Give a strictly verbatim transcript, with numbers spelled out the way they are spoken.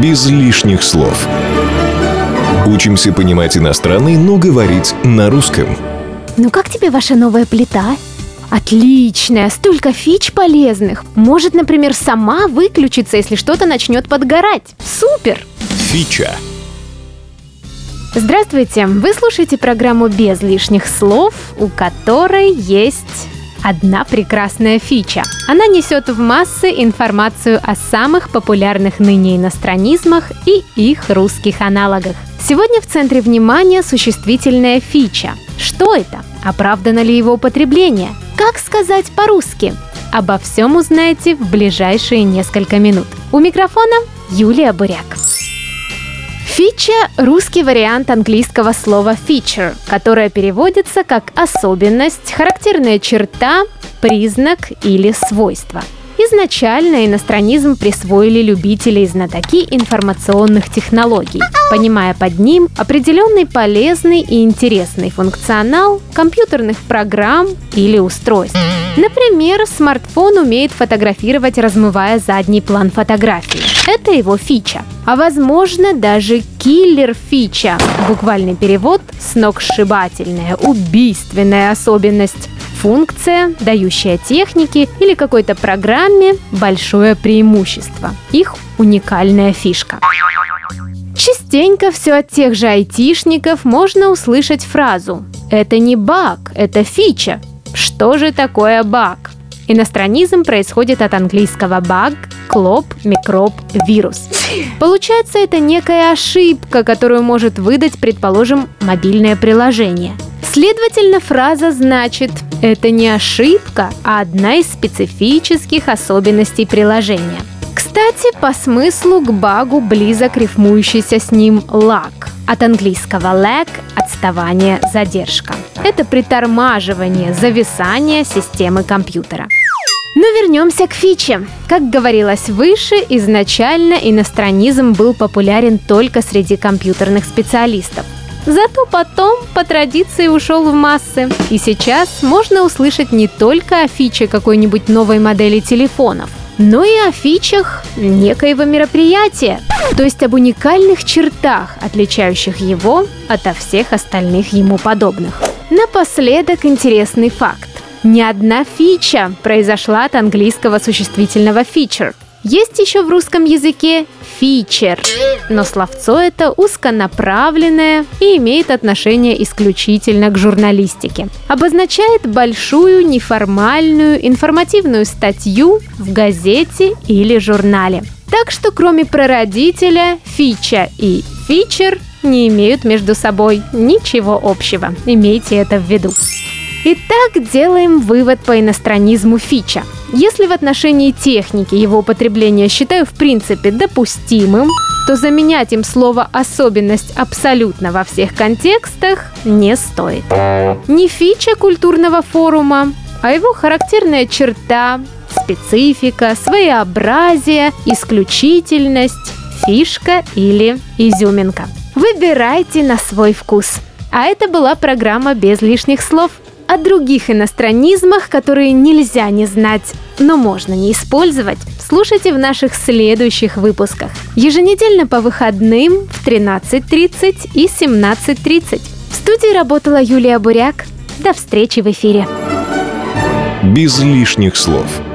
без лишних слов. Учимся понимать иностранный, но говорить на русском. Ну как тебе ваша новая плита? Отличная, столько фич полезных. Может, например, сама выключиться, если что-то начнет подгорать. Супер! Фича. Здравствуйте! Вы слушаете программу «Без лишних слов», у которой есть одна прекрасная фича. Она несет в массы информацию о самых популярных ныне иностранизмах и их русских аналогах. Сегодня в центре внимания существительная фича. Что это? Оправдано ли его употребление? Как сказать по-русски? Обо всем узнаете в ближайшие несколько минут. У микрофона Юлия Буряк. Фича – русский вариант английского слова feature, которое переводится как особенность, характерная черта, признак или свойство. Изначально иностранизм присвоили любители и знатоки информационных технологий, понимая под ним определенный полезный и интересный функционал компьютерных программ или устройств. Например, смартфон умеет фотографировать, размывая задний план фотографии. Это его фича. А возможно, даже киллер-фича. Буквальный перевод – сногсшибательная, убийственная особенность. Функция, дающая технике или какой-то программе большое преимущество. Их уникальная фишка. Частенько все от тех же айтишников можно услышать фразу «Это не баг, это фича». Что же такое баг? Иностранизм происходит от английского bug – клоп, микроб, вирус. Получается, это некая ошибка, которую может выдать, предположим, мобильное приложение. Следовательно, фраза значит «это не ошибка, а одна из специфических особенностей приложения». Кстати, по смыслу к багу близок рифмующийся с ним lag. От английского lag – отставание, задержка. Это притормаживание, зависание системы компьютера. Но вернемся к фиче. Как говорилось выше, изначально иностранизм был популярен только среди компьютерных специалистов. Зато потом по традиции ушел в массы. И сейчас можно услышать не только о фиче какой-нибудь новой модели телефонов, но и о фичах некоего мероприятия, то есть об уникальных чертах, отличающих его ото всех остальных ему подобных. Напоследок интересный факт. Ни одна фича произошла от английского существительного feature. Есть еще в русском языке фичер, но словцо это узконаправленное и имеет отношение исключительно к журналистике. Обозначает большую неформальную информативную статью в газете или журнале. Так что кроме прародителя, фича и фичер не имеют между собой ничего общего. Имейте это в виду. Итак, делаем вывод по иностранизму фича. Если в отношении техники его употребления считаю в принципе допустимым, то заменять им слово «особенность» абсолютно во всех контекстах не стоит. Не фича культурного форума, а его характерная черта, специфика, своеобразие, исключительность, фишка или изюминка. Выбирайте на свой вкус. А это была программа «Без лишних слов». О других иностранизмах, которые нельзя не знать, но можно не использовать, слушайте в наших следующих выпусках. Еженедельно по выходным в тринадцать тридцать и семнадцать тридцать. В студии работала Юлия Буряк. До встречи в эфире. Без лишних слов.